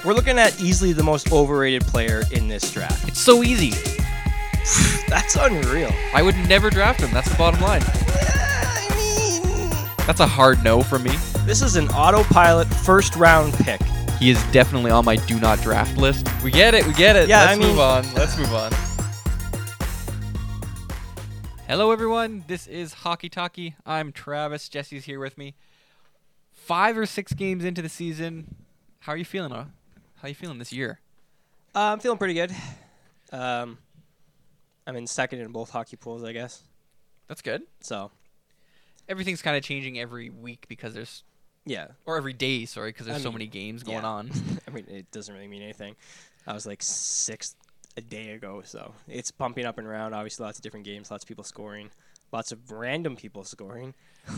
We're looking at easily the most overrated player in this draft. It's so easy. That's unreal. I would never draft him. That's the bottom line. I mean, That's a hard no from me. this is an autopilot first round pick. He is definitely on my do not draft list. We get it. Yeah, Let's move on. Hello, everyone. This is Hockey Talkie. I'm Travis. Jesse's here with me. 5 or 6 games into the season. How are you feeling? How are you feeling this year? I'm feeling pretty good. I'm in second in both hockey pools, I guess. That's good. So, Everything's kind of changing every week because there's, yeah. or every day, sorry, because there's I so mean, many games going yeah. on. I mean, it doesn't really mean anything. I was like sixth a day ago, so it's bumping up and around. Obviously, lots of different games, lots of people scoring, lots of random people scoring.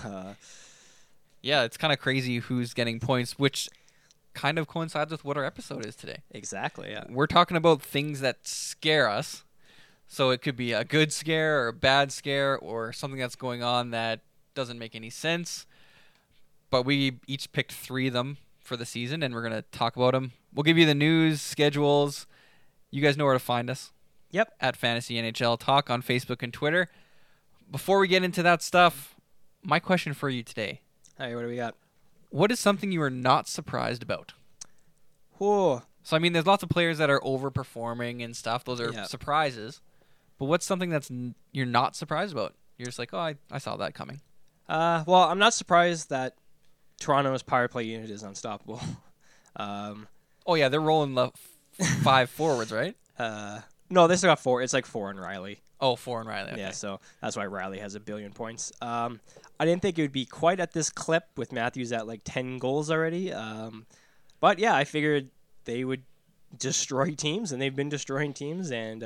Yeah, it's kind of crazy who's getting points, which kind of coincides with what our episode is today. Exactly, yeah. We're talking about things that scare us. So it could be a good scare or a bad scare or something that's going on that doesn't make any sense. But we each picked 3 of them for the season, and we're going to talk about them. We'll give you the news, schedules. You guys know where to find us. Yep. At Fantasy NHL Talk on Facebook and Twitter. Before we get into that stuff, my question for you today. All right, what do we got? What is something you are not surprised about? Whoa. So, I mean, there's lots of players that are overperforming and stuff. Those are Yeah. surprises. But what's something that's you're not surprised about? You're just like, oh, I saw that coming. Well, I'm not surprised that Toronto's power play unit is unstoppable. Oh, yeah, they're rolling the 5 forwards, right? No, they still got 4. It's like 4 and Riley. Oh, 4 and Riley. Okay. Yeah, so that's why Riley has 1 billion points. I didn't think it would be quite at this clip with Matthews at like 10 goals already. But yeah, I figured they would destroy teams, and they've been destroying teams, and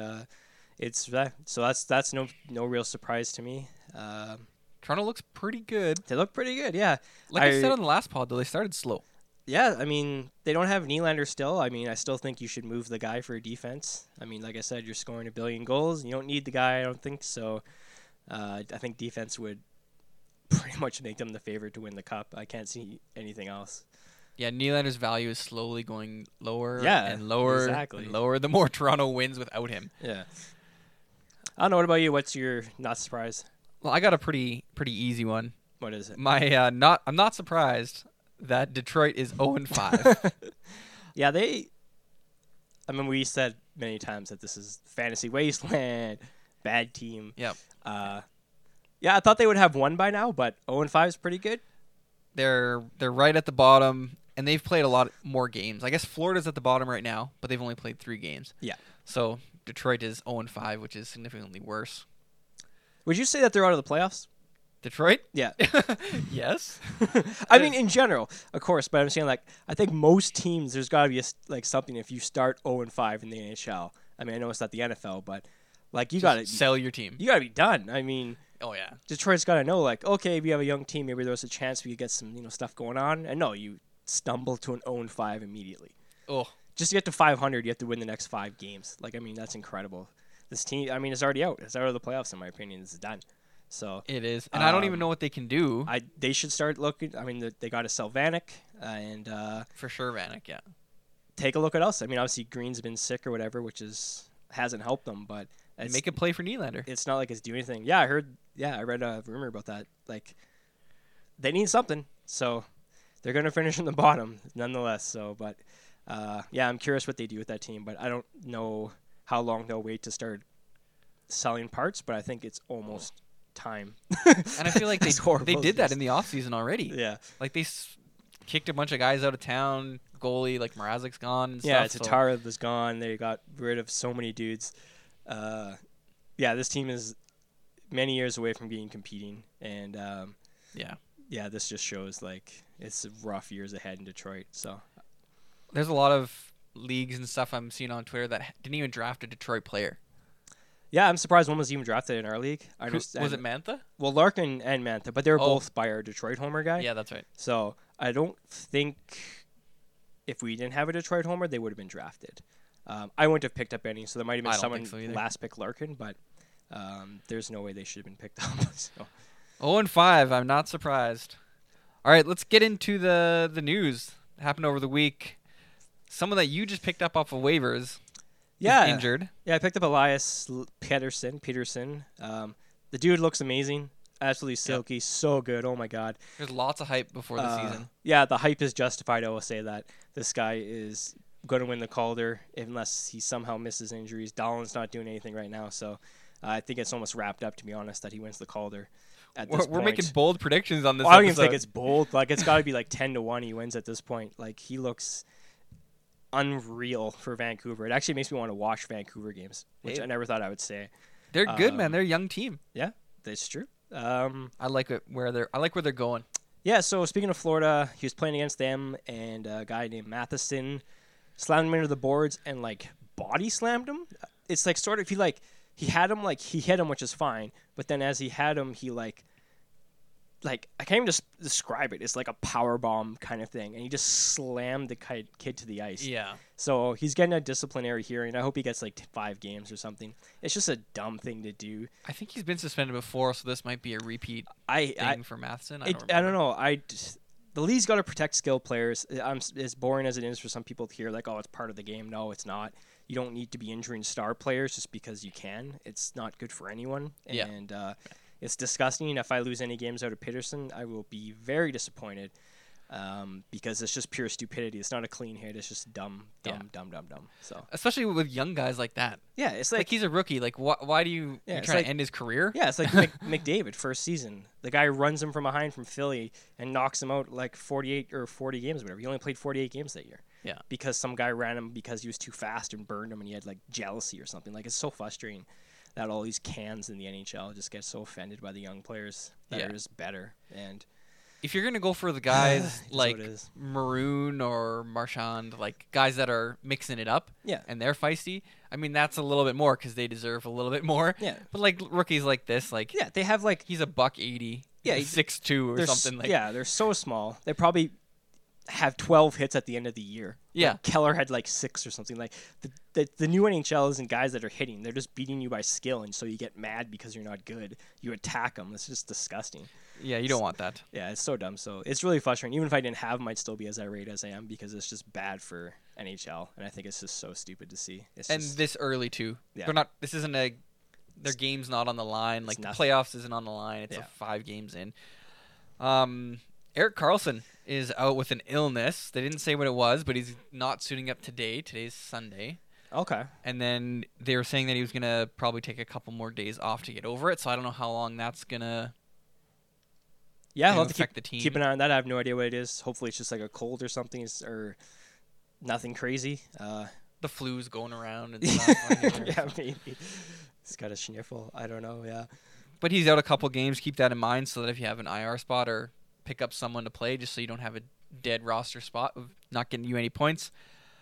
that's no real surprise to me. Toronto looks pretty good. They look pretty good, yeah. Like I said on the last pod, though, they started slow. Yeah, I mean, they don't have Nylander still. I mean, I still think you should move the guy for defense. I mean, like I said, you're scoring 1 billion goals. You don't need the guy, I don't think. So I think defense would pretty much make them the favorite to win the cup. I can't see anything else. Yeah, Nylander's value is slowly going lower and lower and lower the more Toronto wins without him. Yeah. I don't know. What about you? What's your not surprise? Well, I got a pretty easy one. What is it? I'm not surprised that Detroit is 0-5. Yeah, I mean, we said many times that this is fantasy wasteland, bad team. Yep. Yeah, I thought they would have won by now, but 0-5 is pretty good. They're right at the bottom, and they've played a lot more games. I guess Florida's at the bottom right now, but they've only played 3 games. Yeah. So Detroit is 0-5, which is significantly worse. Would you say that they're out of the playoffs? Detroit? Yeah. Yes. I mean, in general, of course, but I'm saying, like, I think most teams, there's got to be, something if you start 0-5 in the NHL. I mean, I know it's not the NFL, but, like, you got to sell your team. You got to be done. I mean, oh, yeah. Detroit's got to know, like, okay, we have a young team. Maybe there's a chance we could get some, stuff going on. And no, you stumble to an 0-5 immediately. Oh. Just to get to 500, you have to win the next 5 games. Like, I mean, that's incredible. This team, I mean, it's already out. It's out of the playoffs, in my opinion. It's done. So it is, and I don't even know what they can do. They should start looking. I mean, they got to sell Vanek, and for sure Vanek, yeah. Take a look at us. I mean, obviously Green's been sick or whatever, which hasn't helped them. But make a play for Nylander. It's not like it's doing anything. Yeah, I heard. Yeah, I read a rumor about that. Like, they need something, so they're gonna finish in the bottom nonetheless. So, but yeah, I'm curious what they do with that team. But I don't know how long they'll wait to start selling parts. But I think it's almost time. And I feel like they did that in the offseason already. Yeah. Like they kicked a bunch of guys out of town. Goalie like Mrazek's gone and yeah, stuff. Tatar was gone. They got rid of so many dudes. Yeah, this team is many years away from being competing. And yeah, this just shows like it's rough years ahead in Detroit. So there's a lot of leagues and stuff I'm seeing on Twitter that didn't even draft a Detroit player. Yeah, I'm surprised one was even drafted in our league. Was it Mantha? Well, Larkin and Mantha, but they were both by our Detroit homer guy. Yeah, that's right. So I don't think if we didn't have a Detroit homer, they would have been drafted. I wouldn't have picked up any, so there might have been someone last pick Larkin, but there's no way they should have been picked up. So. 0-5, I'm not surprised. All right, let's get into the news that happened over the week. someone that you just picked up off of waivers is Yeah, injured. yeah. I picked up Elias Peterson. The dude looks amazing. Absolutely silky, so good. Oh my god. There's lots of hype before the season. Yeah, the hype is justified. I will say that this guy is going to win the Calder unless he somehow misses injuries. Dahlin's not doing anything right now, so I think it's almost wrapped up, to be honest, that he wins the Calder. At this We're point. making bold predictions on this. I don't even episode. think it's bold. Like it's got to be like 10-1 he wins at this point. Like he looks unreal for Vancouver. It actually makes me want to watch Vancouver games, which I never thought I would say. They're good, man. They're a young team. Yeah, that's true. I like where they're going. Yeah, so speaking of Florida, he was playing against them, and a guy named Matheson slammed him into the boards and like body slammed him. It's like sort of he had him like he hit him, which is fine, but then as he had him, he like I can't even just describe it. It's like a power bomb kind of thing, and he just slammed the kid to the ice. Yeah. So he's getting a disciplinary hearing. I hope he gets like 5 games or something. It's just a dumb thing to do. I think he's been suspended before, so this might be a repeat thing for Matheson. I don't know. The league's got to protect skilled players. As boring as it is for some people to hear, like, oh, it's part of the game. No, it's not. You don't need to be injuring star players just because you can. It's not good for anyone. Yeah. And it's disgusting. If I lose any games out of Peterson, I will be very disappointed because it's just pure stupidity. It's not a clean hit. It's just dumb. So Especially with young guys like that. yeah, it's Like he's a rookie. Like why do you Yeah, you're it's trying like- to end his career? yeah, it's like McDavid first season. The guy runs him from behind from Philly and knocks him out like 48 or 40 games, or whatever. He only played 48 games that year. Yeah. Because some guy ran him because he was too fast and burned him, and he had like jealousy or something. Like it's so frustrating that all these cans in the NHL just get so offended by the young players that Yeah. are just better. And If you're gonna go for the guys It is like what it is. Maroon or Marchand, like guys that are mixing it up, Yeah. and they're feisty, I mean that's a little bit more because they deserve a little bit more. Yeah. But like rookies like this, like Yeah, they have like he's a $180. Yeah, he's 6'2" or they're something like. yeah, they're so small. They probably have 12 hits at the end of the year. Yeah. Like Keller had like 6 or something. Like the new NHL isn't guys that are hitting. They're just beating you by skill, and so you get mad because you're not good. You attack them. It's just disgusting. Yeah, you don't want that. Yeah, it's so dumb. So it's really frustrating. Even if I didn't have them, I'd still be as irate as I am because it's just bad for NHL, and I think it's just so stupid to see. It's And just, this early too. Yeah. They're not. This isn't a. Their game's not on the line. Like the nothing. playoffs isn't on the line. It's Yeah. 5 games in. Eric Carlson is out with an illness. They didn't say what it was, but he's not suiting up today. Today's Sunday. okay. And then they were saying that he was going to probably take a couple more days off to get over it. So I don't know how long that's going to Yeah, I'll have to affect the team. keep an eye on that. I have no idea what it is. Hopefully, it's just like a cold or something, or nothing crazy. The flu's going around and stuff. Yeah, maybe. He's got a sniffle. I don't know. Yeah. But he's out a couple games. Keep that in mind so that if you have an IR spot or pick up someone to play, just so you don't have a dead roster spot of not getting you any points.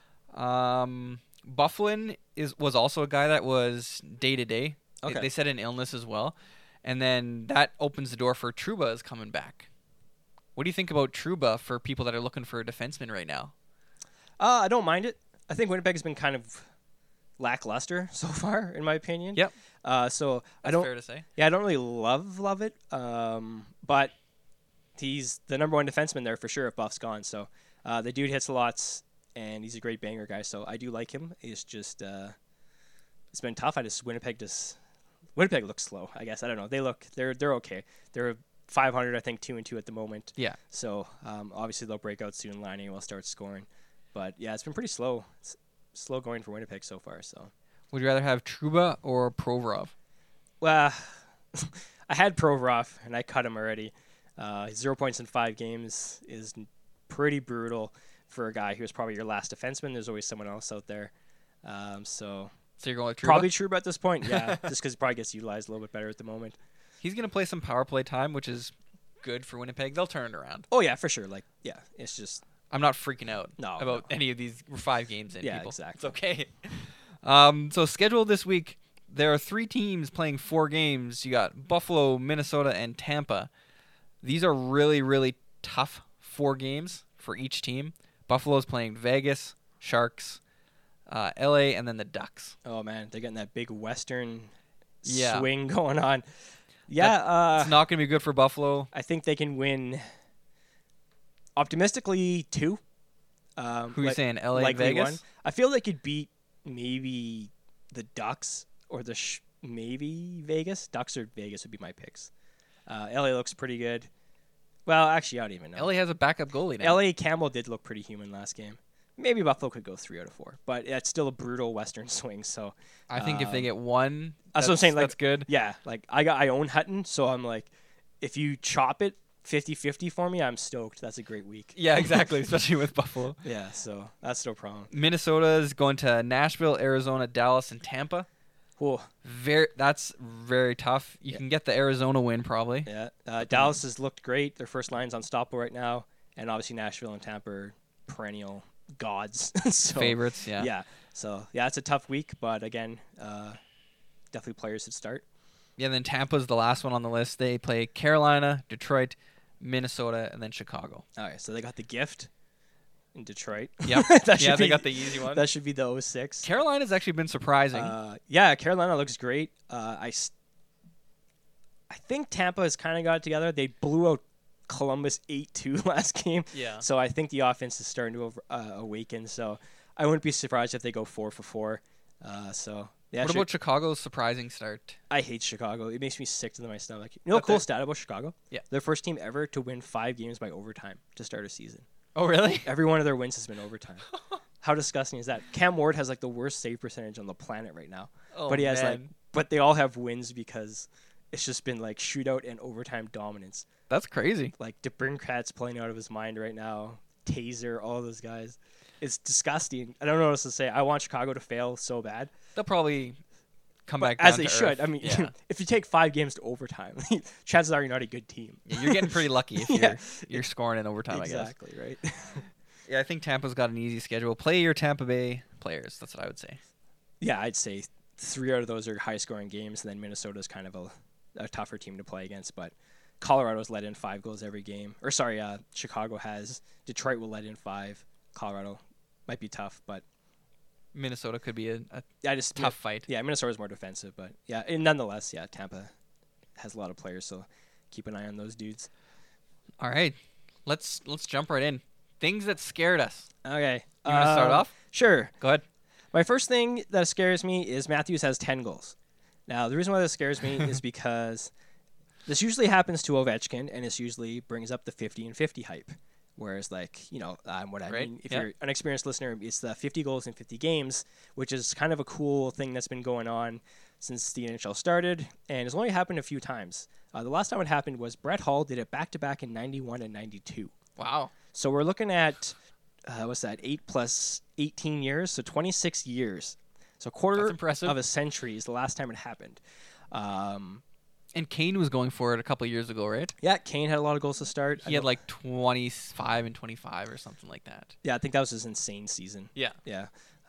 Bufflin was also a guy that was day to day. Okay. They said an illness as well, and then that opens the door for Trouba is coming back. What do you think about Trouba for people that are looking for a defenseman right now? I don't mind it. I think Winnipeg has been kind of lackluster so far, in my opinion. Yep. So I That's don't. fair to say. Yeah, I don't really love it. But he's the number 1 defenseman there for sure if Buff's gone. So the dude hits lots, and he's a great banger guy. So I do like him. It's just it's been tough. Winnipeg looks slow. I guess I don't know. They're okay. They're 500, I think 2-2 at the moment. Yeah. So obviously they'll break out soon. Laine will start scoring. But yeah, it's been pretty slow. It's slow going for Winnipeg so far. So. Would you rather have Trouba or Provorov? Well, I had Provorov, and I cut him already. 0 points in 5 games is pretty brutal for a guy who was probably your last defenseman. There's always someone else out there. So you're going with Trouba? probably Trouba at this point, yeah, just because he probably gets utilized a little bit better at the moment. He's going to play some power play time, which is good for Winnipeg. They'll turn it around. Oh, yeah, for sure. Like, yeah, it's just... I'm not freaking out No, about any of these 5 games in. Yeah, people. exactly. It's okay. So schedule this week, there are 3 teams playing 4 games. You got Buffalo, Minnesota, and Tampa. These are really, really tough 4 games for each team. Buffalo's playing Vegas, Sharks, LA, and then the Ducks. Oh, man, they're getting that big Western Yeah. swing going on. Yeah, It's not going to be good for Buffalo. I think they can win optimistically 2. Who are you saying? LA, likely Vegas? one. I feel they could beat maybe the Ducks or maybe Vegas. Ducks or Vegas would be my picks. LA looks pretty good. Well, actually, I don't even know. LA has a backup goalie now. LA Campbell did look pretty human last game. Maybe Buffalo could go 3 out of 4, but it's still a brutal Western swing. So I think if they get one, that's what I'm saying. Like, that's good. Yeah, like I own Hutton, so I'm like, if you chop it 50-50 for me, I'm stoked. That's a great week. Yeah, exactly, especially with Buffalo. Yeah, so that's no problem. Minnesota is going to Nashville, Arizona, Dallas, and Tampa. Cool. That's very tough. You can get the Arizona win probably. Yeah, Dallas has looked great. Their first line's unstoppable right now, and obviously Nashville and Tampa are perennial gods. So, Favorites, yeah. Yeah. So yeah, it's a tough week, but again, definitely players that start. Yeah, then Tampa's the last one on the list. They play Carolina, Detroit, Minnesota, and then Chicago. All right, so they got the gift in Detroit. Yep. They they got the easy one. That should be the 06. Carolina's actually been surprising. Yeah, Carolina looks great. I think Tampa has kind of got it together. They blew out Columbus 8-2 last game. Yeah. So I think the offense is starting to awaken. So I wouldn't be surprised if they go 4 for 4. So yeah. What about Chicago's surprising start? I hate Chicago. It makes me sick to my stomach. You know a cool stat about Chicago? Yeah. They're the first team ever to win 5 games by overtime to start a season. Oh, really? Every one of their wins has been overtime. How disgusting is that? Cam Ward has like the worst save percentage on the planet right now. Oh, but he has man. but they all have wins because it's just been like shootout and overtime dominance. That's crazy. Like DeBrincat's playing out of his mind right now. Taser, all those guys. It's disgusting. I don't know what else to say. I want Chicago to fail so bad. They'll probably come But back as down they to should. earth. I mean, Yeah. if you take 5 games to overtime, chances are you're not a good team. Yeah, you're getting pretty lucky if Yeah. you're scoring in overtime, I guess. Exactly, right? Yeah, I think Tampa's got an easy schedule. Play your Tampa Bay players. That's what I would say. Yeah, I'd say 3 out of those are high-scoring games, and then Minnesota's kind of a tougher team to play against. But Colorado's let in 5 goals every game. Or sorry, Chicago has. Detroit will let in 5. Colorado might be tough, but Minnesota could be a just tough fight. Yeah, Minnesota's more defensive, but yeah, and nonetheless, yeah, Tampa has a lot of players, so keep an eye on those dudes. All right, let's jump right in. Things that scared us. Okay, You want to start off? Sure. Go ahead. My first thing that scares me is Matthews has 10 goals. Now, the reason why this scares me is because this usually happens to Ovechkin, and this usually brings up the 50 and 50 hype. Whereas, like, what I Right, mean, if yeah. you're an experienced listener, it's the 50 goals in 50 games, which is kind of a cool thing that's been going on since the NHL started, and it's only happened a few times. The last time it happened was Brett Hull did it back-to-back in 91 and 92. Wow. So we're looking at, 8 plus 18 years, so 26 years. So a quarter That's impressive. of a century is the last time it happened. And Kane was going for it a couple of years ago, right? Yeah, Kane had a lot of goals to start. He had like 25 and 25 or something like that. Yeah, I think that was his insane season. Yeah. Yeah.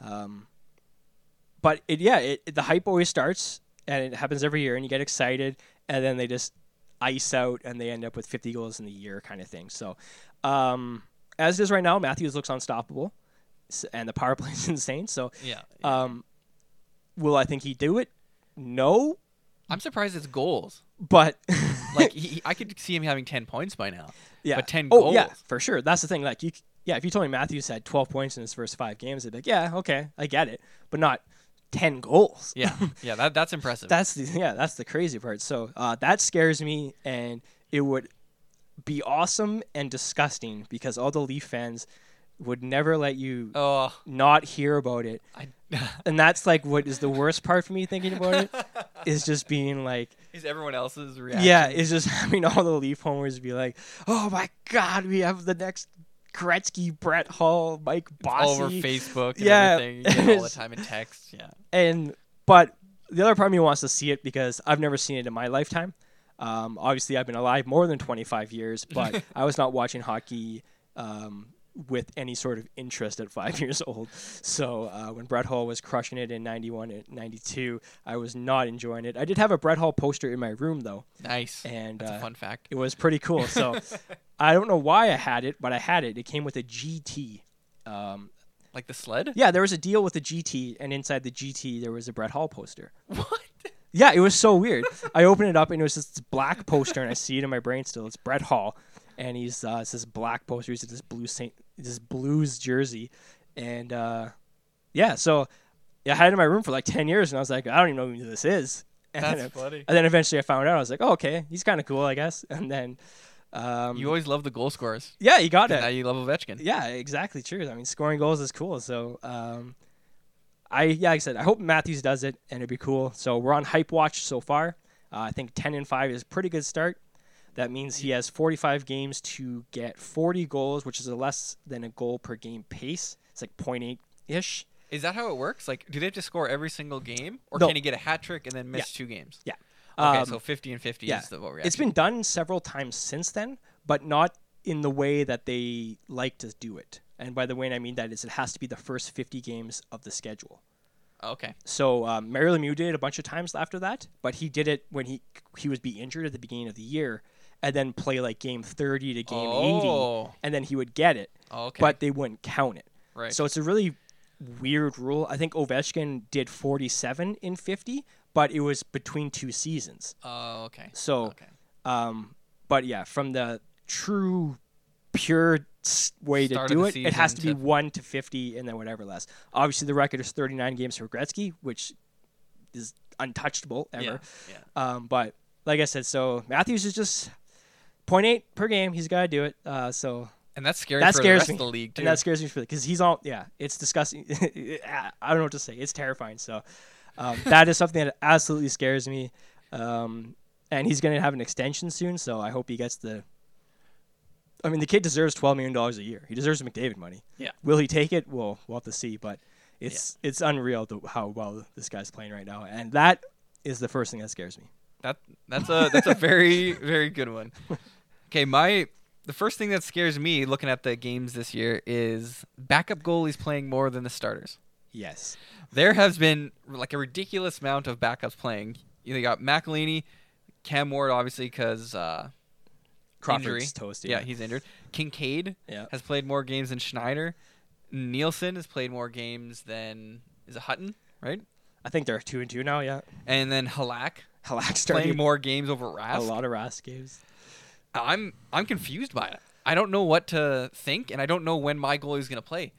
But the hype always starts, and it happens every year, and you get excited, and then they just ice out, and they end up with 50 goals in the year kind of thing. So, as it is right now, Matthews looks unstoppable, and the power play is insane. So, Yeah. will I think he'd do it? No, I'm surprised it's goals. but Like I could see him having 10 points by now. yeah, But 10 Oh goals. yeah, for sure. That's the thing. Like if you told me Matthews had 12 points in his first 5 games, I'd be like, yeah, okay, I get it, but not 10 goals. Yeah. Yeah, that's impressive. That's the crazy part. So that scares me, and it would be awesome and disgusting because all the Leaf fans would never let you oh, not hear about it. And that's like what is the worst part for me thinking about it is just being like, is everyone else's reaction? yeah, it's just having all the Leaf homers be like, oh my God, we have the next Gretzky, Brett Hull, Mike Bossy. All over Facebook and Yeah. everything. You get it all the time in text. Yeah. But the other part of me wants to see it because I've never seen it in my lifetime. Obviously, I've been alive more than 25 years, but I was not watching hockey with any sort of interest at 5 years old. So when Brett Hull was crushing it in 91 and 92, I was not enjoying it. I did have a Brett Hull poster in my room, though. Nice. And That's a fun fact. it was pretty cool. So I don't know why I had it, but I had it. It came with a GT. Like the sled? Yeah, there was a deal with the GT, and inside the GT there was a Brett Hull poster. What? Yeah, it was so weird. I opened it up, and it was this black poster, and I see it in my brain still. It's Brett Hall, and it's this black poster. He's this blue Saint. this Blues jersey, and yeah, so I had it in my room for like 10 years, and I was like, I don't even know who this is. And That's then, funny. And then eventually I found out. I was like, oh, okay, he's kind of cool, I guess. And then You always love the goal scorers. yeah, you got Now it. you love Ovechkin. Yeah, exactly true. I mean, scoring goals is cool. So like I said, I hope Matthews does it, and it'd be cool. So we're on hype watch so far. I think 10-5 is a pretty good start. That means he has 45 games to get 40 goals, which is a less than a goal per game pace. It's like 0.8-ish. Is that how it works? Like, do they have to score every single game, or No. can he get a hat trick and then miss 2 games? Yeah. Okay, so 50 and 50 yeah. is what we're. It's been done several times since then, but not in the way that they like to do it. And by the way, I mean that is it has to be the first 50 games of the schedule. Okay. So Mario Lemieux did it a bunch of times after that, but he did it when he would be injured at the beginning of the year, and then play like game 30 to game 80, and then he would get it, Okay. but they wouldn't count it. Right. So it's a really weird rule. I think Ovechkin did 47 in 50, but it was between 2 seasons. Oh, okay. So, Okay. but yeah, from the true, pure way Start to of do the it, it has to be season to- 1 to 50 and then whatever less. Obviously, the record is 39 games for Gretzky, which is untouchable ever. Yeah. But like I said, so Matthews is just 0.8 per game. He's got to do it. So And that's scary that for the scares rest me. of the league too. And that scares me because he's all, yeah, it's disgusting. I don't know what to say. It's terrifying. So that is something that absolutely scares me. And he's going to have an extension soon, so I hope he gets the. I mean, the kid deserves $12 million a year. He deserves the McDavid money. Yeah. Will he take it? We'll have to see. But it's unreal how well this guy's playing right now, and that is the first thing that scares me. That's a very, very good one. Okay, the first thing that scares me looking at the games this year is backup goalies playing more than the starters. Yes. There has been like a ridiculous amount of backups playing. You got McElhinney, Cam Ward, obviously because Crawford's injury. toast. Yeah, he's injured. Kincaid Yeah. has played more games than Schneider. Nielsen has played more games than is it Hutton, right? I think they're 2-2 now. Yeah. And then Halak Halak's playing starting more games over a Rask. lot of Rask games. I'm confused by it. I don't know what to think, and I don't know when my goalie is going to play.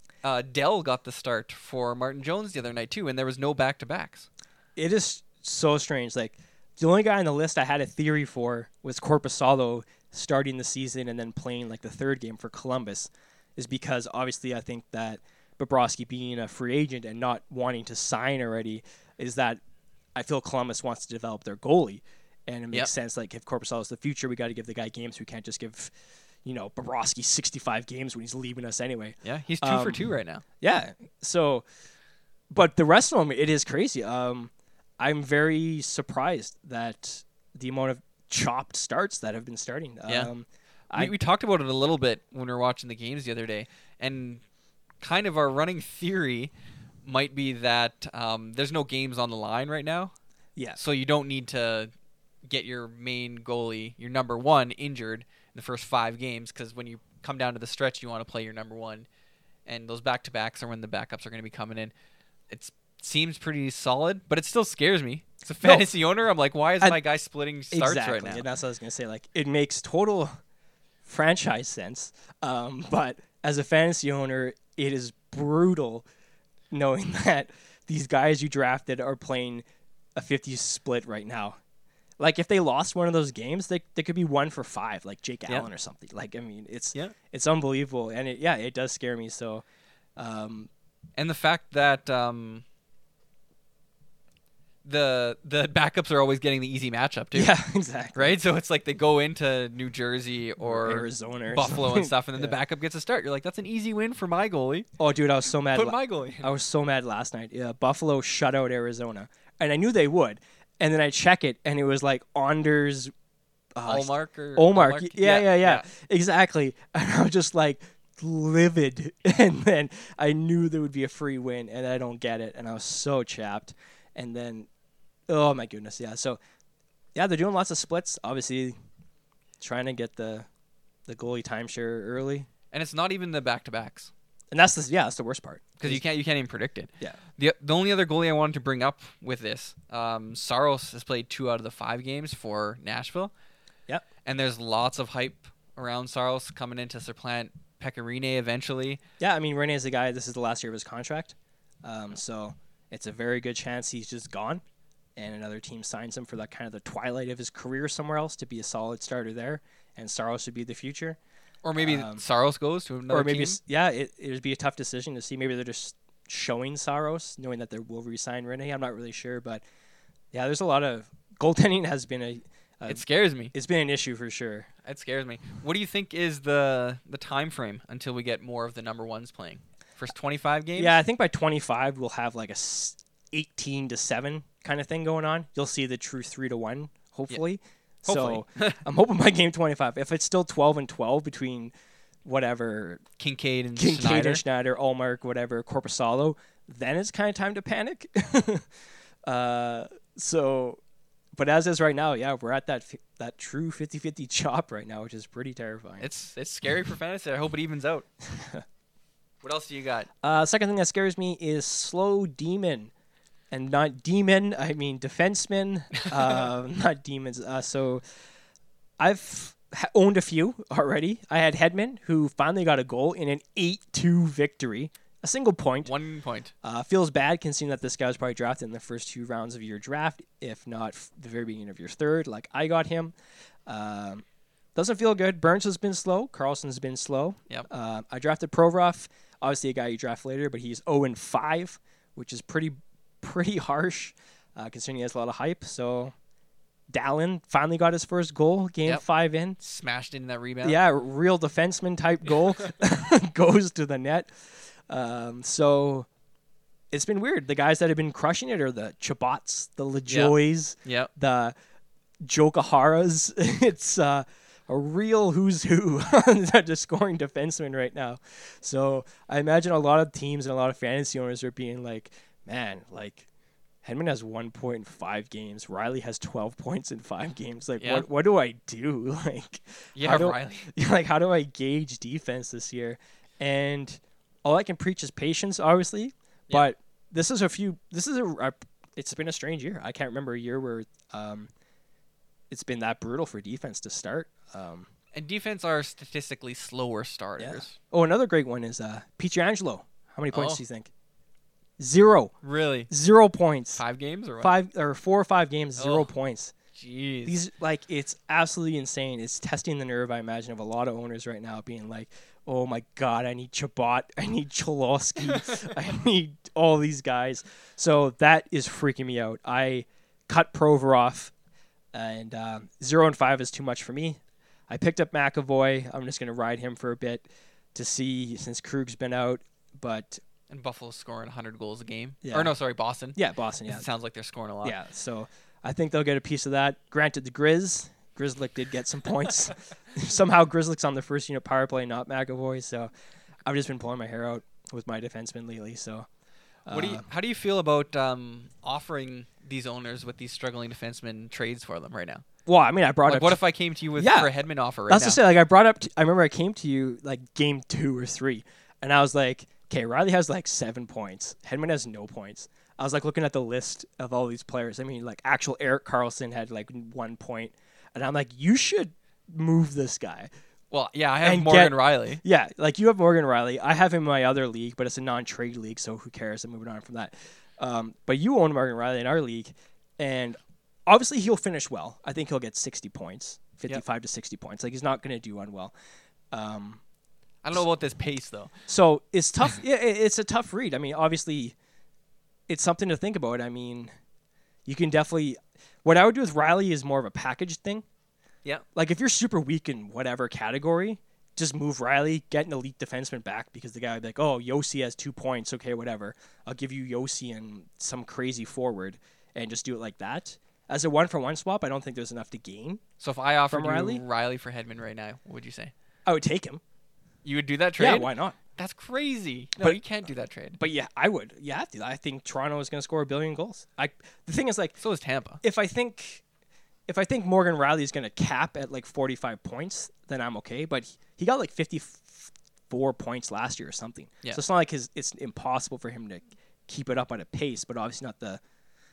Dell got the start for Martin Jones the other night too, and there was no back-to-backs. It is so strange. Like the only guy on the list I had a theory for was Korpisalo starting the season and then playing like the third game for Columbus, is because obviously I think that Bobrovsky being a free agent and not wanting to sign already is that I feel Columbus wants to develop their goalie, and it makes sense. Like if Korpisalo is the future, we got to give the guy games. We can't just give Bobrovsky 65 games when he's leaving us anyway. Yeah, he's 2 for 2 right now. Yeah. So, but the rest of them, it is crazy. I'm very surprised that the amount of chopped starts that have been starting. Yeah. We talked about it a little bit when we were watching the games the other day, and kind of our running theory might be that there's no games on the line right now. Yeah. So you don't need to get your main goalie, your number one, injured in the first 5 games, because when you come down to the stretch, you want to play your number one, and those back-to-backs are when the backups are going to be coming in. It seems pretty solid, but it still scares me. As a fantasy owner, I'm like, why is my guy splitting starts right now? And that's what I was going to say. Like, it makes total franchise sense, but as a fantasy owner, it is brutal knowing that these guys you drafted are playing a 50 split right now. Like if they lost one of those games, they could be 1 for 5, like Jake Allen or something. Like I mean, it's unbelievable, and it does scare me. So, and the fact that the backups are always getting the easy matchup too. Yeah, exactly. Right, so it's like they go into New Jersey or Arizona, or Buffalo and stuff, and then yeah. the backup gets a start. You're like, that's an easy win for my goalie. Oh, dude, I was so mad. Put my goalie in. I was so mad last night. Yeah, Buffalo shut out Arizona, and I knew they would. And then I check it, and it was like Anders. Olmark. Yeah. Exactly. And I was just like livid. And then I knew there would be a free win, and I don't get it. And I was so chapped. And then, oh my goodness, yeah. So, yeah, they're doing lots of splits. Obviously, trying to get the goalie timeshare early. And it's not even the back-to-backs. And that's the worst part. Because you can't even predict it. Yeah. The only other goalie I wanted to bring up with this, Saros has played 2 out of the 5 games for Nashville. Yep. And there's lots of hype around Saros coming in to supplant Pekka Rinne eventually. Yeah, I mean, Rene is the guy. This is the last year of his contract, so it's a very good chance he's just gone, and another team signs him for that kind of the twilight of his career somewhere else to be a solid starter there, and Saros would be the future. Or maybe Saros goes to another Or maybe, team. it would be a tough decision to see. Maybe they're just showing Saros, knowing that they will re-sign Rene. I'm not really sure, but yeah, there's a lot of goaltending has been It scares me. it's been an issue for sure. It scares me. What do you think is the time frame until we get more of the number ones playing? First 25 games? Yeah, I think by 25 we'll have like a 18-7 kind of thing going on. You'll see the true 3-1, hopefully. Hopefully. So I'm hoping by game 25. If it's still 12-12 between whatever Kincaid and Schneider, Allmark, whatever, Corpusalo, then it's kind of time to panic. But as is right now, yeah, we're at that true 50-50 chop right now, which is pretty terrifying. It's scary for fantasy. I hope it evens out. What else do you got? Second thing that scares me is slow demon. And not demon, I mean defenseman, not demons. So I've owned a few already. I had Hedman, who finally got a goal in an 8-2 victory. A single point. 1 point. Feels bad considering that this guy was probably drafted in the first 2 rounds of your draft, if not the very beginning of your third, like I got him. Doesn't feel good. Burns has been slow. Carlson's been slow. Yep. I drafted Provorov, obviously a guy you draft later, but he's 0-5, which is pretty harsh, considering he has a lot of hype. So Dallin finally got his first goal, game 5 in. Smashed in that rebound. Yeah, real defenseman type goal. Goes to the net. So it's been weird. The guys that have been crushing it are the Chabots, the LaJoys, the Jokaharas. It's a real who's who that are scoring defensemen right now. So I imagine a lot of teams and a lot of fantasy owners are being like, man, like Hedman has 1 point in 5 games. Riley has 12 points in 5 games. Like, what do I do? Like, Riley. Like, how do I gauge defense this year? And all I can preach is patience, obviously. But it's been a strange year. I can't remember a year where it's been that brutal for defense to start. And defense are statistically slower starters. Yeah. Oh, another great one is Pietrangelo. How many points do you think? 0. Really? 0 points. 5 games or what? 4 or 5 games, 0 points. Jeez. These it's absolutely insane. It's testing the nerve, I imagine, of a lot of owners right now, being like, "Oh my God, I need Chabot, I need Cholowski, I need all these guys." So that is freaking me out. I cut Provorov, and 0-5 is too much for me. I picked up McAvoy. I'm just gonna ride him for a bit to see since Krug's been out, but. And Buffalo's scoring 100 goals a game. Yeah. Or no, sorry, Boston. Yeah, Boston, yeah. It sounds like they're scoring a lot. Yeah, so I think they'll get a piece of that. Granted, the Grizzlick did get some points. Somehow Grizzlick's on the first unit power play, not McAvoy, so I've just been pulling my hair out with my defensemen lately. So, how do you feel about offering these owners with these struggling defensemen trades for them right now? Well, I mean, I brought up... What if I came to you with for a Hedman offer right now? That's to say, like, I remember I came to you, like, game 2 or 3, and I was like, okay, Riley has like 7 points. Hedman has no points. I was like looking at the list of all these players. I mean, like actual Erik Karlsson had like 1 point. And I'm like, you should move this guy. Well, yeah, I have Morgan Riley. Yeah, like you have Morgan Riley. I have him in my other league, but it's a non-trade league, so who cares? I'm moving on from that. But you own Morgan Riley in our league, and obviously he'll finish well. I think he'll get 60 points, 55 to 60 points. Like he's not going to do unwell. I don't know about this pace, though. So it's tough. It's a tough read. I mean, obviously, it's something to think about. I mean, you can definitely... What I would do with Riley is more of a package thing. Yeah. Like, if you're super weak in whatever category, just move Riley, get an elite defenseman back, because the guy would be like, oh, Yossi has 2 points. Okay, whatever. I'll give you Yossi and some crazy forward, and just do it like that. As a one-for-one swap, I don't think there's enough to gain. So if I offered Riley? you Riley for Hedman right now, what would you say? I would take him. You would do that trade? Yeah, why not? That's crazy. No, you can't do that trade. But yeah, I would. You have to. I think Toronto is going to score 1 billion goals. The thing is, like, so is Tampa. If I think Morgan Riley is going to cap at like 45 points, then I'm okay. But he got like 54 points last year or something. Yeah. So it's not like it's impossible for him to keep it up at a pace, but obviously not the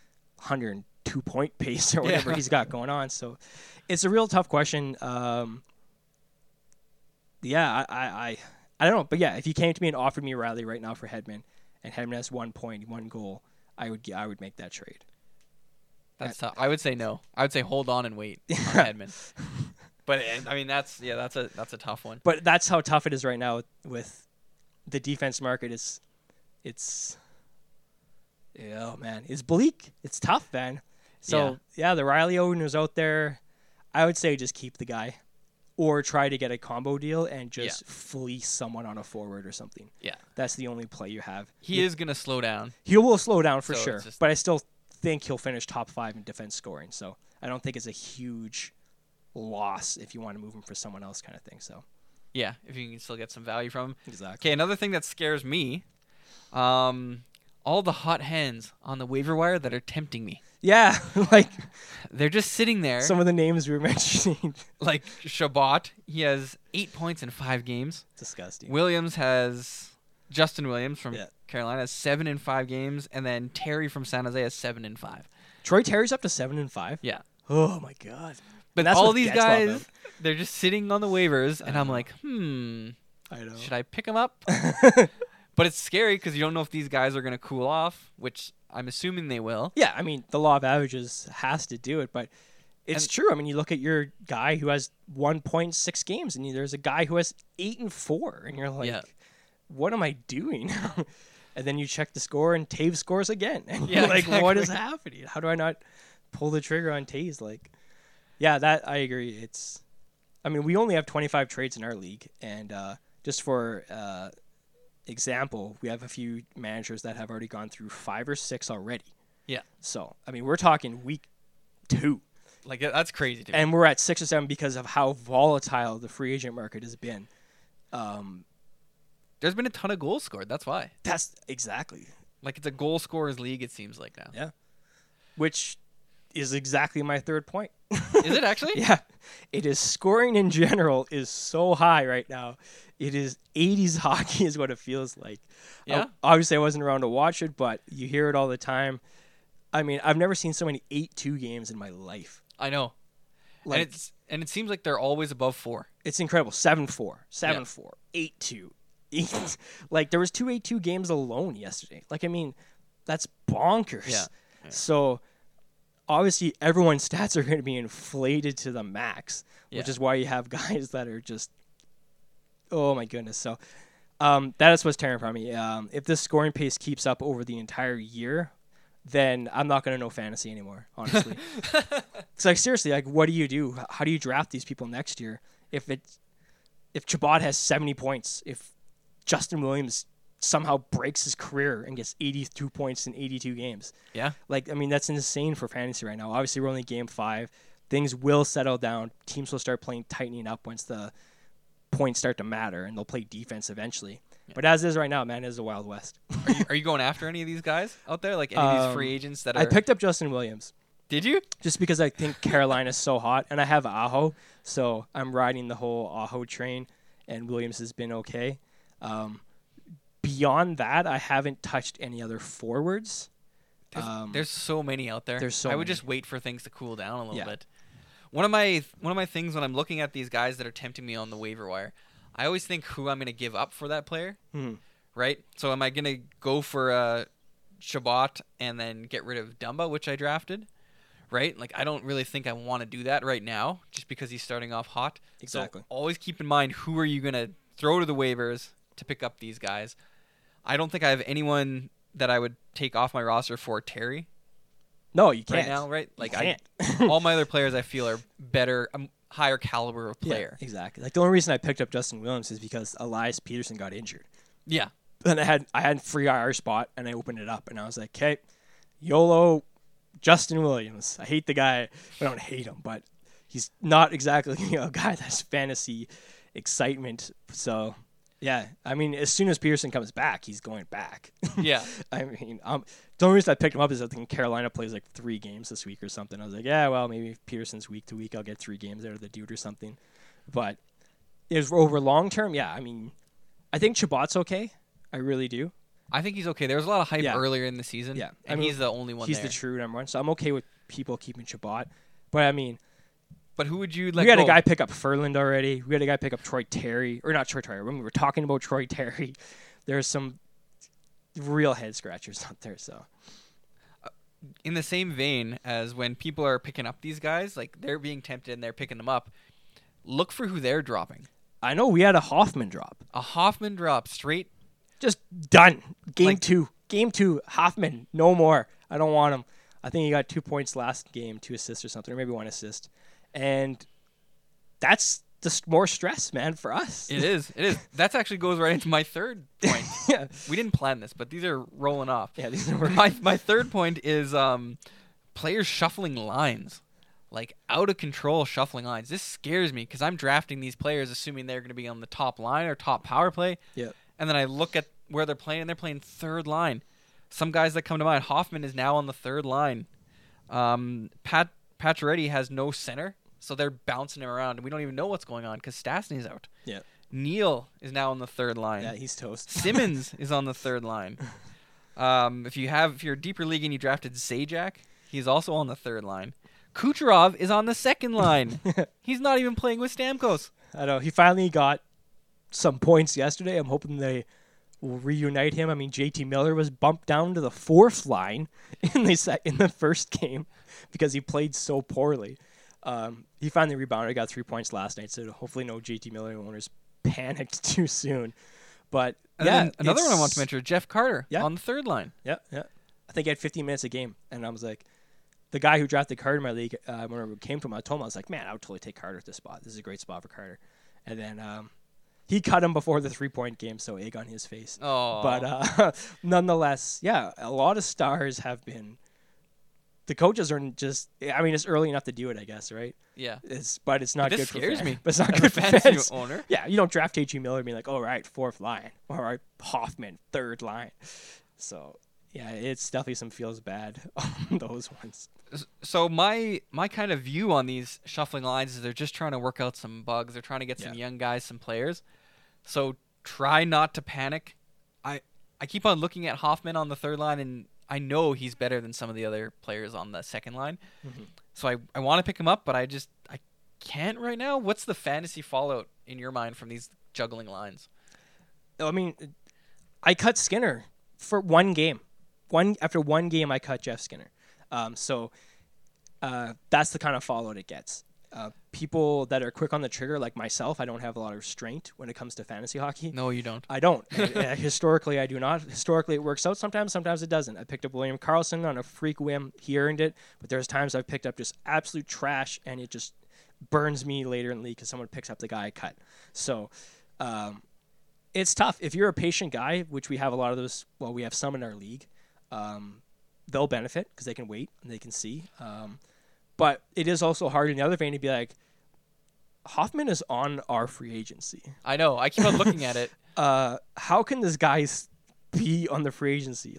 102 point pace or whatever he's got going on. So it's a real tough question. Yeah, I don't know, but yeah, if you came to me and offered me Riley right now for Hedman, and Hedman has 1 point, 1 goal, I would make that trade. That's tough. I would say no. I would say hold on and wait on Hedman. But I mean, that's a tough one. But that's how tough it is right now with the defense market. Oh man, it's bleak. It's tough, man. So yeah, the Riley owners out there, I would say just keep the guy, or try to get a combo deal and just fleece someone on a forward or something. Yeah, that's the only play you have. He is gonna slow down. He will slow down for So sure, it's just- but I still think he'll finish top 5 in defense scoring. So I don't think it's a huge loss if you want to move him for someone else, kind of thing. So Yeah, if you can still get some value from him. exactly. Okay, another thing that scares me, all the hot hands on the waiver wire that are tempting me. Yeah, like They're just sitting there. some of the names we were mentioning. Like Shabbat, he has 8 points in 5 games. Disgusting. Williams has Justin Williams from Yeah. Carolina has 7 in 5 games, and then Terry from San Jose has 7 in 5. Troy Terry's up to 7 and 5. Yeah, Oh my god. but that's all what these Getzlaff guys, out. they're just sitting on the waivers, and I'm know. like, I know. should I pick them up? But it's scary because you don't know if these guys are going to cool off, which I'm assuming they will. Yeah, I mean, the law of averages has to do it, but it's And- true. I mean, you look at your guy who has 1.6 games, and there's a guy who has 8 and 4, and you're like, Yeah. what am I doing? And then you check the score, and Taves scores again, and Yeah, you're like, what is exactly. happening? How do I not pull the trigger on Taves? Like, yeah, that I agree. I mean, we only have 25 trades in our league, and just for example, we have a few managers that have already gone through 5 or 6 already. Yeah. So, I mean, we're talking week 2, Like, that's crazy to me. and we're at 6 or 7 because of how volatile the free agent market has been. There's been a ton of goals scored. That's why. That's exactly, Like, it's a goal scorers league, it seems like now. yeah, which is exactly my third point. Is it actually? Yeah, it is. Scoring in general is so high right now. It is 80s hockey is what it feels like. Yeah. Obviously, I wasn't around to watch it, but you hear it all the time. I mean, I've never seen so many 8-2 games in my life. I know. Like, And it seems like they're always above 4. it's incredible. 7-4, 7-4, 8-2. Like, there was 2 8-2 games alone yesterday. Like, I mean, that's bonkers. Yeah. So, obviously, everyone's stats are going to be inflated to the max, which Yeah. is why you have guys that are just, oh my goodness. So, that is what's terrifying me. If this scoring pace keeps up over the entire year, then I'm not going to know fantasy anymore, honestly. It's like, seriously, like, what do you do? How do you draft these people next year? If Chabot has 70 points, if Justin Williams somehow breaks his career and gets 82 points in 82 games. Yeah. Like, I mean, that's insane for fantasy right now. Obviously, we're only game 5. Things will settle down. Teams will start tightening up once the points start to matter, and they'll play defense eventually. Yeah. But as is right now, man, it is the Wild West. Are you going after any of these guys out there? Like any of these free agents that are... I picked up Justin Williams. Did you? Just because I think Carolina's so hot, and I have Aho, so I'm riding the whole Aho train, and Williams has been okay. Beyond that, I haven't touched any other forwards. There's so many out there. There's so I would many. just wait for things to cool down a little Yeah. bit. One of my things when I'm looking at these guys that are tempting me on the waiver wire, I always think who I'm going to give up for that player. Right? So am I going to go for Shabbat and then get rid of Dumba, which I drafted? Right? Like, I don't really think I want to do that right now just because he's starting off hot. Exactly. So always keep in mind who are you going to throw to the waivers to pick up these guys. I don't think I have anyone that I would take off my roster for Terry No, you can't. right now, right? Like, you can't. all my other players I feel are better, higher caliber of player. Yeah, exactly. Like, the only reason I picked up Justin Williams is because Elias Peterson got injured. Yeah. And I had free IR spot, and I opened it up, and I was like, okay, YOLO, Justin Williams. I hate the guy. I don't hate him, but he's not exactly a guy that's fantasy excitement. So, yeah, I mean, as soon as Peterson comes back, he's going back. Yeah. I mean, the only reason I picked him up is I think Carolina plays like 3 games this week or something. I was like, yeah, well, maybe if Peterson's week to week, I'll get 3 games out of the dude or something. But is over long term, yeah, I mean, I think Chabot's okay. I really do. I think he's okay. There was a lot of hype Yeah. earlier in the season. Yeah. And I mean, he's the only one He's there. the true number 1, so I'm okay with people keeping Chabot. But I mean, But who would you let We had go? a guy pick up Furland already. We had a guy pick up Troy Terry. Or not Troy Terry. When we were talking about Troy Terry, there's some real head scratchers out there. So In the same vein as when people are picking up these guys, like they're being tempted and they're picking them up, look for who they're dropping. I know we had a Hoffman drop. A Hoffman drop straight. Just done. Game Like- 2. Game 2. Hoffman. No more. I don't want him. I think he got 2 points last game, 2 assists or something, or maybe 1 assist. And that's just more stress, man, for us. It is. It is. That actually goes right into my third point. Yeah. We didn't plan this, but these are rolling off. Yeah, these are My third point is players shuffling lines, like out of control shuffling lines. This scares me because I'm drafting these players assuming they're going to be on the top line or top power play. Yeah. And then I look at where they're playing, and they're playing third line. Some guys that come to mind, Hoffman is now on the third line. Pacioretty has no center, so they're bouncing him around, and we don't even know what's going on because Stastny's out. Yeah. Neil is now on the third line. Yeah, he's toast. Simmons is on the third line. If you're a deeper league and you drafted Zajac, he's also on the third line. Kucherov is on the second line. He's not even playing with Stamkos. I know. He finally got some points yesterday. I'm hoping they will reunite him. I mean, JT Miller was bumped down to the fourth line in the first game because he played so poorly. He finally rebounded, got 3 points last night, so hopefully no JT Miller owners panicked too soon. But And yeah, then another one I want to mention, Jeff Carter Yeah. on the third line. Yeah. I think he had 15 minutes a game, and I was like, the guy who drafted Carter in my league, when it came to him, I told him, I was like, man, I would totally take Carter at this spot. This is a great spot for Carter. And then he cut him before the 3-point game, so egg on his face. Oh, But nonetheless, yeah, a lot of stars have been. The coaches are just. I mean, it's early enough to do it, I guess, right? yeah. But it's not This good for scares me. But it's not As a good for fantasy fans. owner. Yeah, you don't draft J.G. Miller and be like, all right, fourth line. All right, Hoffman, third line. So, yeah, it's definitely some feels bad on those ones. So my kind of view on these shuffling lines is they're just trying to work out some bugs. They're trying to get some young guys, some players. So try not to panic. I keep on looking at Hoffman on the third line, and I know he's better than some of the other players on the second line. Mm-hmm. So I want to pick him up, but I can't right now. What's the fantasy fallout in your mind from these juggling lines? I mean, I cut Skinner for one game. After one game, I cut Jeff Skinner. So that's the kind of fallout it gets. People that are quick on the trigger, like myself, I don't have a lot of restraint when it comes to fantasy hockey. No, you don't. I don't. Historically, I do not. Historically, it works out sometimes. Sometimes it doesn't. I picked up William Karlsson on a freak whim. He earned it. But there's times I've picked up just absolute trash, and it just burns me later in the league because someone picks up the guy I cut. So it's tough. If you're a patient guy, which we have a lot of those, well, we have some in our league, they'll benefit because they can wait and they can see. But it is also hard in the other vein to be like, Hoffman is on our free agency. I know. I keep on looking at it. How can this guy be on the free agency?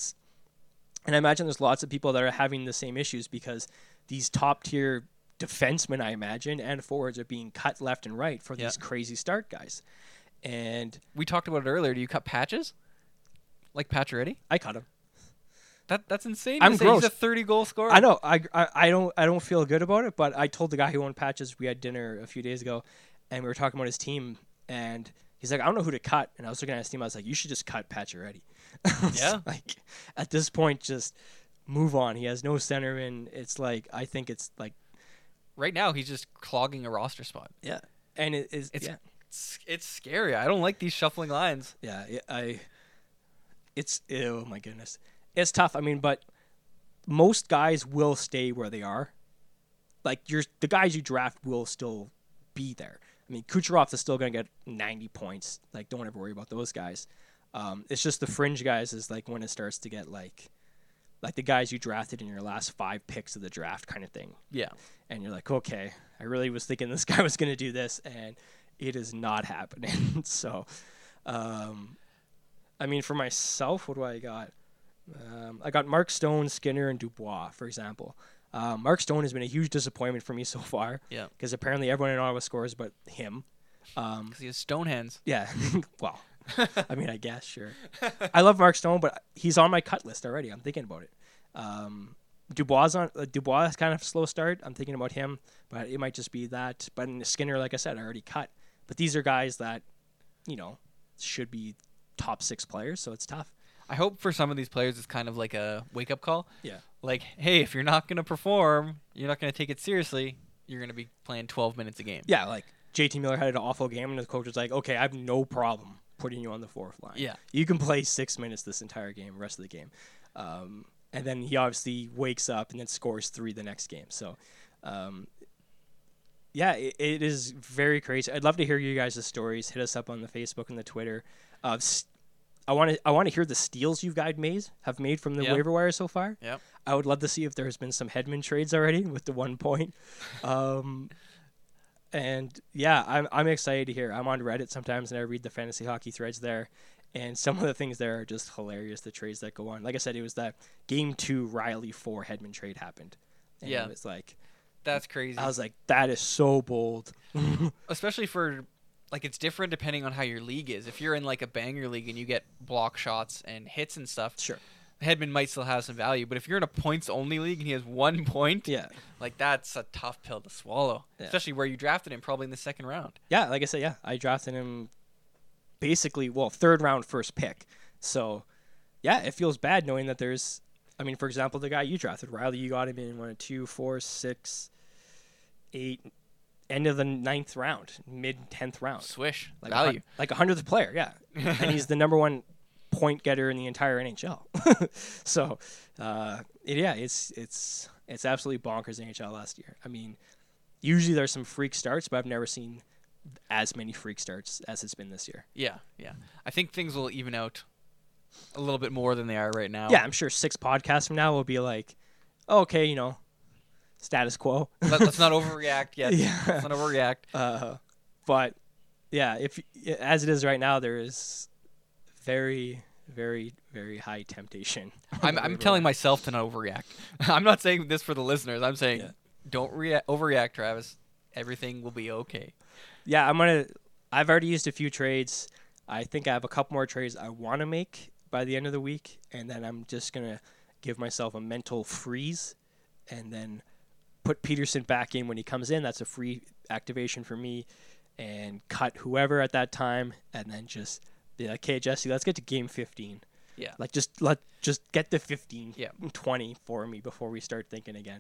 And I imagine there's lots of people that are having the same issues because these top tier defensemen, I imagine, and forwards are being cut left and right for these crazy start guys. And We talked about it earlier. Do you cut patches? Like Pacioretty? I cut him. That's insane. I'm to say gross. He's a 30-goal scorer. I know. I don't feel good about it, but I told the guy who owned Patches, we had dinner a few days ago, and we were talking about his team, and he's like, I don't know who to cut. And I was looking at his team, I was like, you should just cut Pacioretty. Yeah. Like, at this point, just move on. He has no centerman. It's like, I think it's like, Right now, he's just clogging a roster spot. yeah. And it's It's scary. I don't like these shuffling lines. yeah, oh my goodness. It's tough. I mean, but most guys will stay where they are. Like, the guys you draft will still be there. I mean, Kucherov is still going to get 90 points. Like, don't ever worry about those guys. It's just the fringe guys is like when it starts to get like the guys you drafted in your last 5 picks of the draft kind of thing. Yeah. And you're like, okay, I really was thinking this guy was going to do this, and it is not happening. So, I mean, for myself, what do I got? I got Mark Stone, Skinner, and Dubois, for example. Mark Stone has been a huge disappointment for me so far. Yeah. Because apparently everyone in Ottawa scores but him. Because he has stone hands. Yeah. Well, I mean, I guess, sure. I love Mark Stone, but he's on my cut list already. I'm thinking about it. Dubois Dubois kind of slow start. I'm thinking about him, but it might just be that. But in Skinner, like I said, I already cut. But these are guys that, should be top 6 players, so it's tough. I hope for some of these players it's kind of like a wake-up call. Yeah. Like, hey, if you're not going to perform, you're not going to take it seriously, you're going to be playing 12 minutes a game. Yeah, like JT Miller had an awful game, and the coach was like, okay, I have no problem putting you on the 4th line. Yeah. You can play 6 minutes this entire game, rest of the game. And then he obviously wakes up and then scores 3 the next game. So, it is very crazy. I'd love to hear you guys' stories. Hit us up on the Facebook and the Twitter. I want to hear the steals you guys have made from the waiver wire so far. Yep. I would love to see if there has been some Hedman trades already with the 1 point. And yeah, I'm excited to hear. I'm on Reddit sometimes and I read the fantasy hockey threads there, and some of the things there are just hilarious. The trades that go on. Like I said, it was that Game 2 Riley 4 Hedman trade happened. And it was like, that's crazy. I was like, that is so bold. Especially for, like, it's different depending on how your league is. If you're in like a banger league and you get block shots and hits and stuff, Sure. Hedman might still have some value. But if you're in a points only league and he has 1 point, Yeah. like that's a tough pill to swallow. Yeah. Especially where you drafted him probably in the 2nd round. Yeah, like I said, I drafted him basically, 3rd round first pick. So, yeah, it feels bad knowing that there's, for example, the guy you drafted, Riley, you got him in 2, 4, 6, 8, end of the 9th round, mid 10th round. Swish. Like Value. Like 100th player, yeah. And he's the number 1 point getter in the entire NHL. So, it's absolutely bonkers NHL last year. Usually there's some freak starts, but I've never seen as many freak starts as it's been this year. Yeah. I think things will even out a little bit more than they are right now. Yeah, I'm sure 6 podcasts from now will be like, okay, status quo. Let's not overreact yet. Yeah. Let's not overreact. But yeah, if as it is right now, there is very, very, very high temptation. I'm telling myself to not overreact. I'm not saying this for the listeners. I'm saying don't overreact, Travis. Everything will be okay. Yeah, I've already used a few trades. I think I have a couple more trades I want to make by the end of the week, and then I'm just gonna give myself a mental freeze, and then put Peterson back in when he comes in. That's a free activation for me, and cut whoever at that time, and then just be like, "Okay, Jesse, let's get to game 15." Yeah. Like just get to 15, 20 for me before we start thinking again.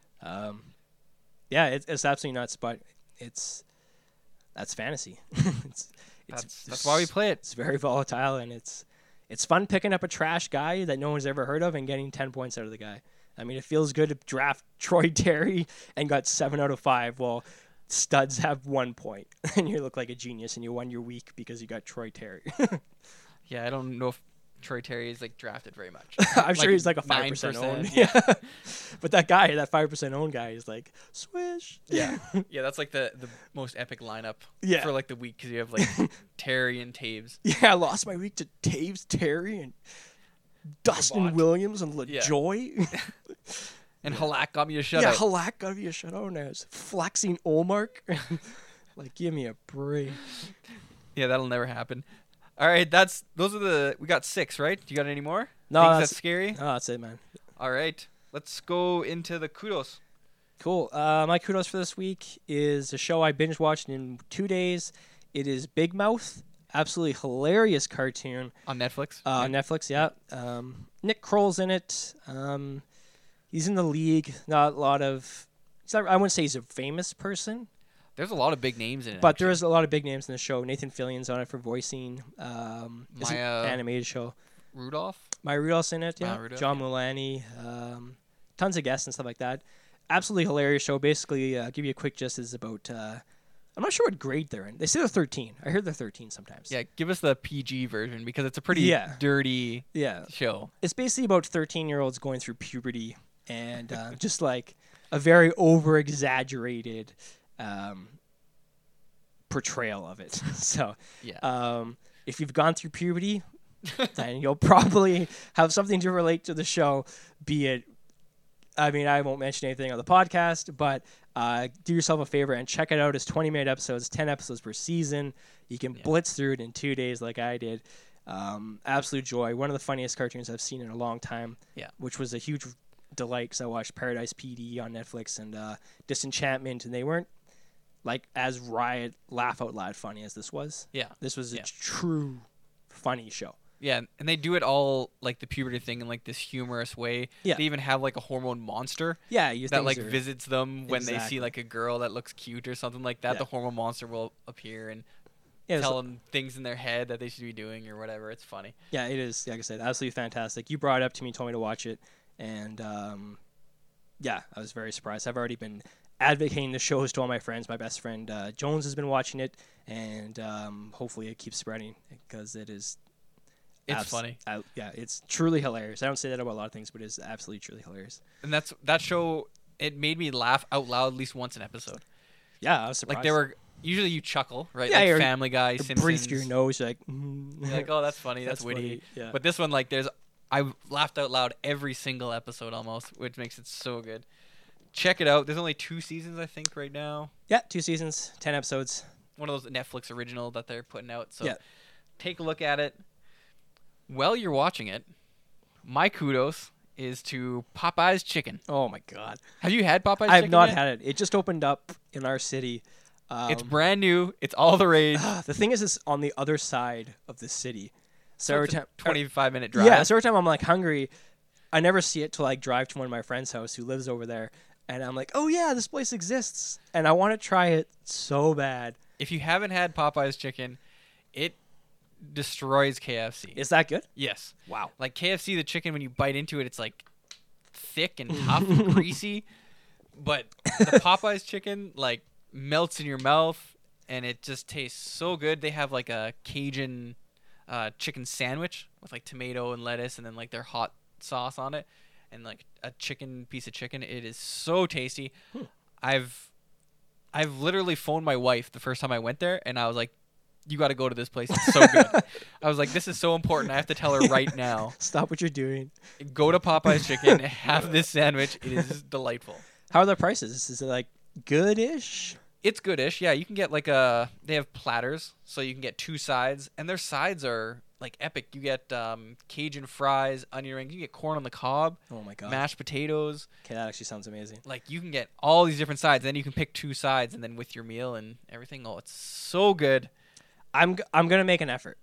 It's absolutely nuts, but that's fantasy. That's why we play it. It's very volatile, and it's fun picking up a trash guy that no one's ever heard of and getting 10 points out of the guy. It feels good to draft Troy Terry and got 7 out of 5. Well, studs have 1 point, and you look like a genius, and you won your week because you got Troy Terry. Yeah, I don't know if Troy Terry is drafted very much. I'm sure he's like a 5% owned. Yeah. But that 5% owned guy is like, swish. Yeah. Yeah, that's like the most epic lineup Yeah. for the week because you have Terry and Taves. Yeah, I lost my week to Taves, Terry, and Dustin Labat. Williams and LaJoy. And Halak got me a shutout. Yeah, Halak got me a shutout, and I was flexing Olmark. Give me a break. Yeah, that'll never happen. All right, we got 6, right? You got any more? No, that's scary. No, that's it, man. All right, let's go into the kudos. Cool. My kudos for this week is a show I binge watched in 2 days. It is Big Mouth. Absolutely hilarious cartoon. On Netflix? On Netflix, yeah. Nick Kroll's in it. He's in the league. Not a lot of... I wouldn't say he's a famous person. There's a lot of big names in it. But there's a lot of big names in the show. Nathan Fillion's on it for voicing. It's an Maya animated show. Rudolph? Maya Rudolph's in it, yeah. Rudolph, John Mulaney. Tons of guests and stuff like that. Absolutely hilarious show. Basically, give you a quick gist. Is about... I'm not sure what grade they're in. They say they're 13. I heard they're 13 sometimes. Yeah, give us the PG version because it's a pretty dirty show. It's basically about 13-year-olds going through puberty and just like a very over-exaggerated portrayal of it. So if you've gone through puberty, then you'll probably have something to relate to the show, be it I won't mention anything on the podcast, but do yourself a favor and check it out. It's 20-minute episodes, 10 episodes per season. You can blitz through it in 2 days like I did. Absolute joy. One of the funniest cartoons I've seen in a long time, which was a huge delight because I watched Paradise PD on Netflix and Disenchantment, and they weren't like as riot laugh out loud funny as this was. Yeah. This was a Yeah. true funny show. Yeah, and they do it all like the puberty thing in like this humorous way. Yeah. They even have like a hormone monster Yeah, you that things like are- visits them when they Exactly. see like a girl that looks cute or something like that. Yeah. The hormone monster will appear and yeah, it's- tell them things in their head that they should be doing or whatever. It's funny. yeah, it is. Like I said, absolutely fantastic. You brought it up to me, told me to watch it, and yeah, I was very surprised. I've already been advocating the shows to all my friends. My best friend Jones has been watching it, and hopefully it keeps spreading because it is. It's funny. Yeah, it's truly hilarious. I don't say that about a lot of things, but it's absolutely truly hilarious. And that show, it made me laugh out loud at least once an episode. Yeah, I was surprised. Like they were usually you chuckle, right? Yeah, like you're- Family Guy, You Simpsons. breathe through your nose, you're like, You're like, oh, that's funny, that's witty. funny, yeah. But this one, like, I laughed out loud every single episode almost, which makes it so good. Check it out. There's only 2 seasons, I think, right now. Yeah, 2 seasons, 10 episodes. One of those Netflix original that they're putting out. So Yeah. take a look at it. While you're watching it, my kudos is to Popeye's Chicken. Oh my god, Have you had Popeye's I have Chicken not yet? had it. It just opened up in our city. It's brand new. It's all the rage. The thing is, it's on the other side of the city. So every it's a time, 25-minute drive. yeah. So every time I'm like hungry, I never see it till I drive to one of my friend's house who lives over there, and I'm like, oh yeah, this place exists, and I want to try it so bad. If you haven't had Popeye's Chicken, it destroys KFC. Is that good? Yes. Wow. Like KFC, the chicken, when you bite into it, it's like thick and tough and greasy. But the Popeye's chicken, like, melts in your mouth, and it just tastes so good. They have, like, a Cajun chicken sandwich with, like, tomato and lettuce and then, like, their hot sauce on it. And, like, a piece of chicken. It is so tasty. I've literally phoned my wife the first time I went there, and I was like, you got to go to this place. It's so good. I was like, this is so important. I have to tell her right now. Stop what you're doing. Go to Popeye's Chicken, have this sandwich. It is delightful. How are the prices? Is it like good-ish? It's goodish. Yeah, you can get like they have platters, so you can get 2 sides, and their sides are like epic. You get Cajun fries, onion rings, you get corn on the cob, Oh my god. mashed potatoes. Okay, that actually sounds amazing. Like you can get all these different sides. Then you can pick 2 sides, and then with your meal and everything. Oh, it's so good. I'm gonna make an effort.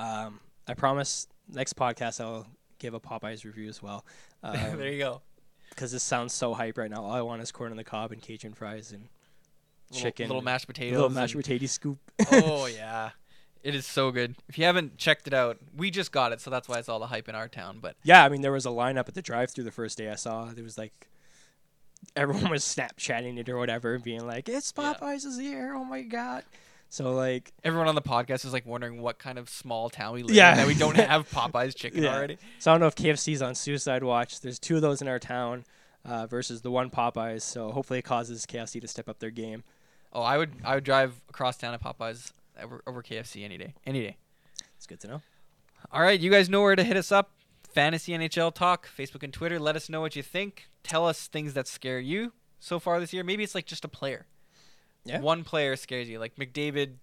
I promise. Next podcast, I'll give a Popeyes review as well. There you go. Because this sounds so hype right now. All I want is corn on the cob and Cajun fries and chicken, little mashed potatoes, little mashed and- potato scoop. Oh yeah, it is so good. If you haven't checked it out, we just got it, so that's why it's all the hype in our town. But Yeah, I mean there was a lineup at the drive-thru the first day I saw. There was like everyone was Snapchatting it or whatever, being like, "It's Yeah. Popeyes is here! Oh my god!" So like, everyone on the podcast is like wondering what kind of small town we live Yeah. in that we don't have Popeye's chicken Yeah. already. so I don't know if KFC's on suicide watch. There's 2 of those in our town versus the one Popeyes. So hopefully it causes KFC to step up their game. Oh, I would drive across town to Popeye's over KFC any day. Any day. It's good to know. All right, you guys know where to hit us up. Fantasy NHL Talk, Facebook and Twitter. Let us know what you think. Tell us things that scare you so far this year. Maybe it's like just a player. Yeah. One player scares you. Like McDavid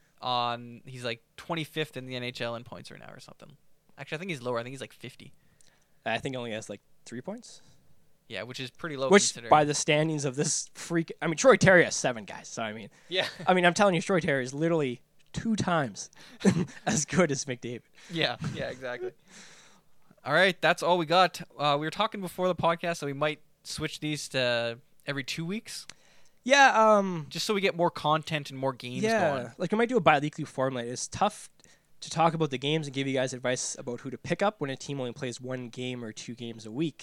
he's like 25th in the NHL in points right now or something. Actually, I think he's lower. I think he's like 50. I think it only has like 3 points. Yeah, which is pretty low Which, considering. by the standings of this freak, I mean, Troy Terry has 7 guys. So I mean, yeah. I'm telling you, Troy Terry is literally 2 times as good as McDavid. Yeah, exactly. All right, that's all we got. We were talking before the podcast, so we might switch these to every 2 weeks, Yeah, just so we get more content and more games going. like we might do a bi-weekly format. It's tough to talk about the games and give you guys advice about who to pick up when a team only plays 1 game or 2 games a week.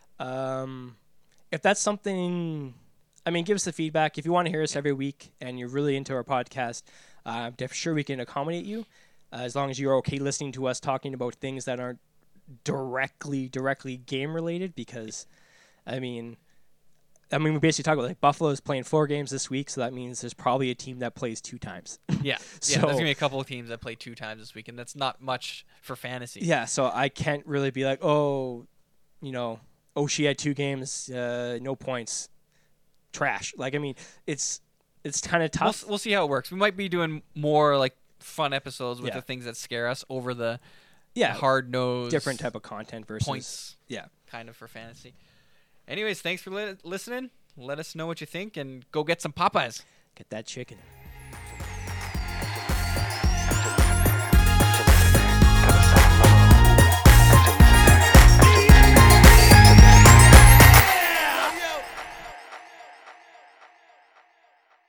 If that's something, I mean, give us the feedback. If you want to hear us every week and you're really into our podcast, I'm sure we can accommodate you, as long as you're okay listening to us talking about things that aren't directly game related. Because, I mean, we basically talk about like Buffalo's playing 4 games this week, so that means there's probably a team that plays 2 times. Yeah, So- there's gonna be a couple of teams that play 2 times this week, and that's not much for fantasy. Yeah, so I can't really be like, she had 2 games, no points, trash. Like, I mean, it's kind of tough. We'll see how it works. We might be doing more like fun episodes with Yeah. the things that scare us over the Yeah, hard nosed different type of content versus points Yeah, kind of for fantasy. Anyways, thanks for listening. Let us know what you think and go get some Popeyes. Get that chicken.